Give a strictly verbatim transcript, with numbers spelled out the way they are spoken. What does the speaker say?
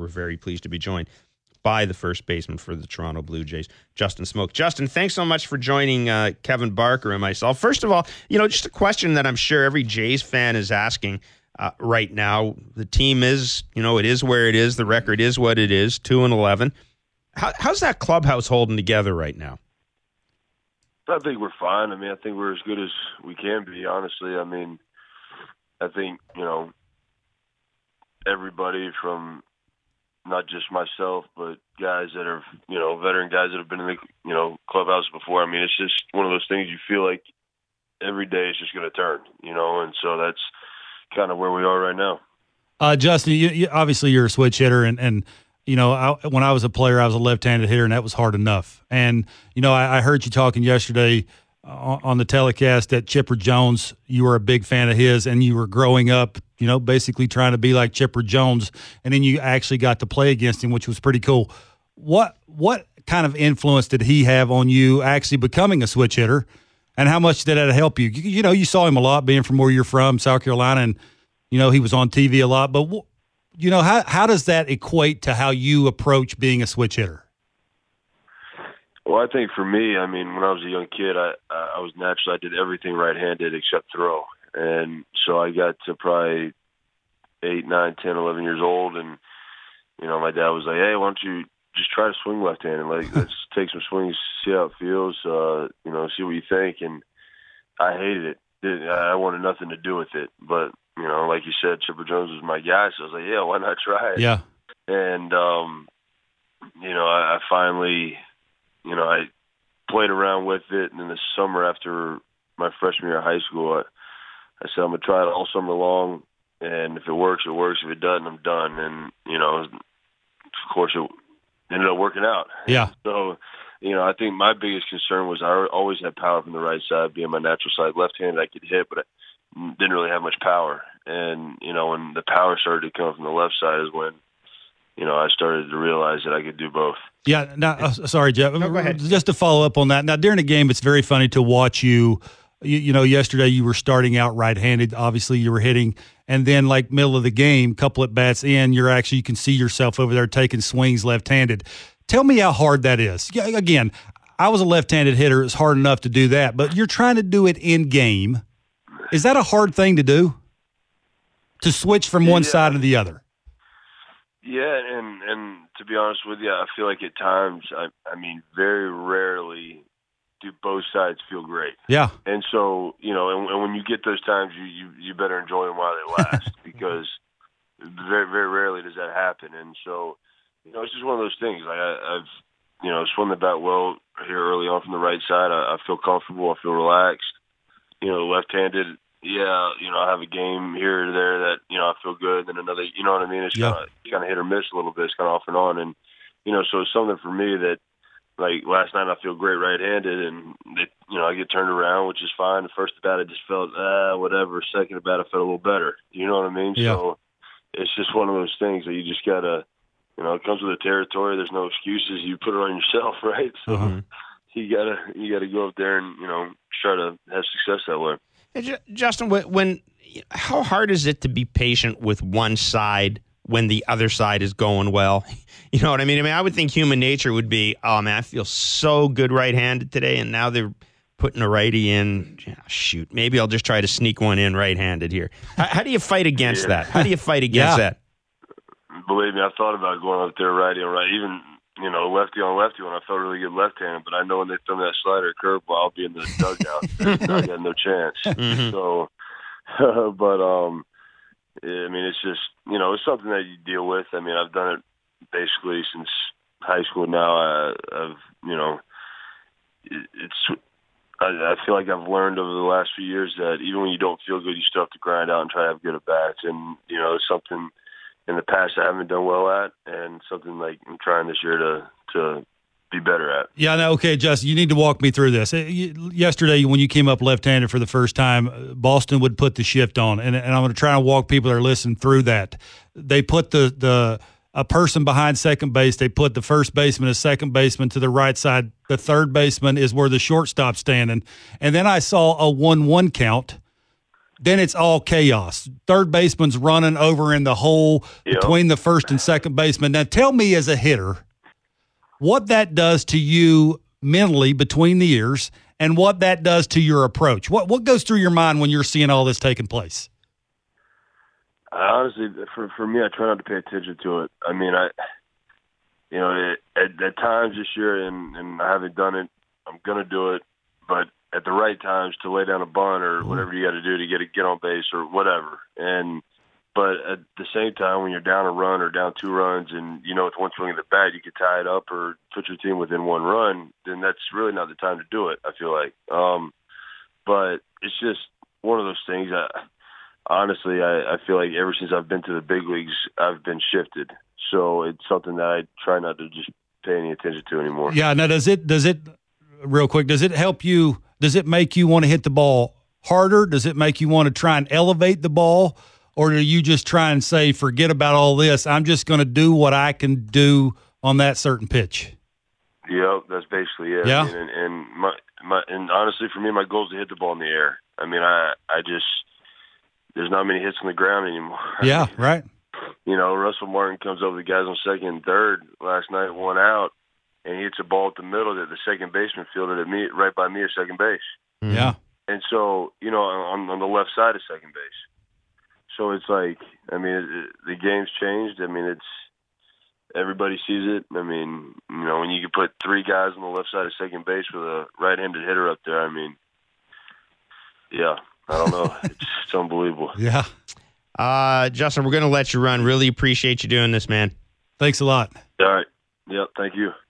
we're very pleased to be joined by the first baseman for the Toronto Blue Jays, Justin Smoak. Justin, thanks so much for joining uh, Kevin Barker and myself. First of all, you know, just a question that I'm sure every Jays fan is asking uh, right now. The team is, you know, it is where it is. The record is what it is, two and eleven. How, how's that clubhouse holding together right now? I think we're fine. I mean, I think we're as good as we can be, honestly. I mean, I think, you know, everybody from not just myself, but guys that are, you know, veteran guys that have been in the, you know, clubhouse before. I mean, it's just one of those things you feel like every day is just going to turn, you know, and so that's kind of where we are right now. Uh, Justin, you, you, obviously you're a switch hitter, and, and you know, I, when I was a player, I was a left-handed hitter, and that was hard enough. And, you know, I, I heard you talking yesterday on, on the telecast that Chipper Jones, you were a big fan of his, and you were growing up, you know, basically trying to be like Chipper Jones, and then you actually got to play against him, which was pretty cool. What what kind of influence did he have on you actually becoming a switch hitter, and how much did that help you? You, you know, you saw him a lot being from where you're from, South Carolina, and, you know, he was on T V a lot. But, you know, how how does that equate to how you approach being a switch hitter? Well, I think for me, I mean, when I was a young kid, I, I was naturally, I did everything right-handed except throw. And so I got to probably eight, nine, ten, eleven years old, and, you know, my dad was like, hey, why don't you just try to swing left-handed? Like, let's take some swings, see how it feels, uh, you know, see what you think. And I hated it. I wanted nothing to do with it. But, you know, like you said, Chipper Jones was my guy, so I was like, yeah, why not try it? Yeah. And, um, you know, I, I finally, you know, I played around with it, and in the summer after my freshman year of high school, I, I said, I'm going to try it all summer long, and if it works, it works. If it doesn't, I'm done. And, you know, of course, it ended up working out. Yeah. So, you know, I think my biggest concern was I always had power from the right side, being my natural side. Left-handed, I could hit, but I didn't really have much power. And, you know, when the power started to come from the left side is when, you know, I started to realize that I could do both. Yeah. Now, uh, sorry, Jeff. No, go ahead. Just to follow up on that. Now, during the game, it's very funny to watch you. You, you know, yesterday you were starting out right-handed. Obviously, you were hitting, and then like middle of the game, couple at bats in, you're actually you can see yourself over there taking swings left-handed. Tell me how hard that is. Yeah, again, I was a left-handed hitter. It's hard enough to do that, but you're trying to do it in game. Is that a hard thing to do? To switch from one yeah. side to the other? Yeah, and and to be honest with you, I feel like at times, I, I mean, very rarely do both sides feel great. Yeah. And so, you know, and, and when you get those times, you, you, you better enjoy them while they last because very, very rarely does that happen. And so, you know, it's just one of those things. Like I, I've, you know, swung the bat well here early on from the right side. I, I feel comfortable. I feel relaxed. You know, left-handed, yeah, you know, I have a game here or there that, you know, I feel good. Then another, you know what I mean? It's yeah. kind of kind of hit or miss a little bit. It's kind of off and on. And, you know, so it's something for me that, like last night, I feel great right-handed, and it, you know I get turned around, which is fine. The first at bat, I just felt ah whatever. Second at bat, I felt a little better. You know what I mean? Yeah. So it's just one of those things that you just gotta, you know, it comes with the territory. There's no excuses. You put it on yourself, right? So uh-huh. you gotta you gotta go up there and you know try to have success that way. Hey, Justin, when how hard is it to be patient with one side when the other side is going well? You know what I mean? I mean, I would think human nature would be, oh, man, I feel so good right-handed today, and now they're putting a righty in. Oh, shoot, maybe I'll just try to sneak one in right-handed here. How, how do you fight against yeah. that? How do you fight against yeah. that? Believe me, I thought about going up there righty on right, even, you know, lefty on lefty when I felt really good left-handed, but I know when they throw me that slider curveball, I'll be in the dugout. I got no chance. Mm-hmm. So, but, um, I mean, it's just, you know, it's something that you deal with. I mean, I've done it basically since high school now. I, I've, you know, it, it's, I, I feel like I've learned over the last few years that even when you don't feel good, you still have to grind out and try to have good at-bats. And, you know, it's something in the past I haven't done well at, and something like I'm trying this year to, to be better at. Yeah, no, okay, Justin, you need to walk me through this. Yesterday, when you came up left-handed for the first time, Boston would put the shift on, and, and I'm going to try and walk people that are listening through that. They put the the a person behind second base. They put the first baseman as second baseman to the right side. The third baseman is where the shortstop's standing. And then I saw a one one count then it's all chaos. Third baseman's running over in the hole Yep. between the first and second baseman. Now, tell me as a hitter what that does to you mentally between the ears and what that does to your approach. What what goes through your mind when you're seeing all this taking place? I honestly, for for me, I try not to pay attention to it. I mean, I, you know, it, at, at times this year, and, and I haven't done it, I'm gonna do it, but at the right times to lay down a bunt or whatever you got to do to get a get on base or whatever. And but at the same time, when you're down a run or down two runs, and you know with one swing of the bat you could tie it up or put your team within one run, then that's really not the time to do it. I feel like, um, but it's just one of those things. I, honestly, I, I feel like ever since I've been to the big leagues, I've been shifted. So it's something that I try not to just pay any attention to anymore. Yeah. Now, does it does it real quick? Does it help you? Does it make you want to hit the ball harder? Does it make you want to try and elevate the ball? Or do you just try and say, forget about all this, I'm just going to do what I can do on that certain pitch? Yep, that's basically it. Yeah. I mean, and, and my my and honestly, for me, my goal is to hit the ball in the air. I mean, I I just there's not many hits on the ground anymore. Yeah, right. You know, Russell Martin comes over the guys on second and third last night, one out, and he hits a ball at the middle that the second baseman fielded at me, right by me at second base. Mm-hmm. Yeah. And so, you know, on, on the left side of second base. So it's like, I mean, it, the game's changed. I mean, it's everybody sees it. I mean, you know, when you can put three guys on the left side of second base with a right-handed hitter up there, I mean, yeah, I don't know. It's, it's unbelievable. Yeah. Uh, Justin, we're going to let you run. Really appreciate you doing this, man. Thanks a lot. All right. Yep. Thank you.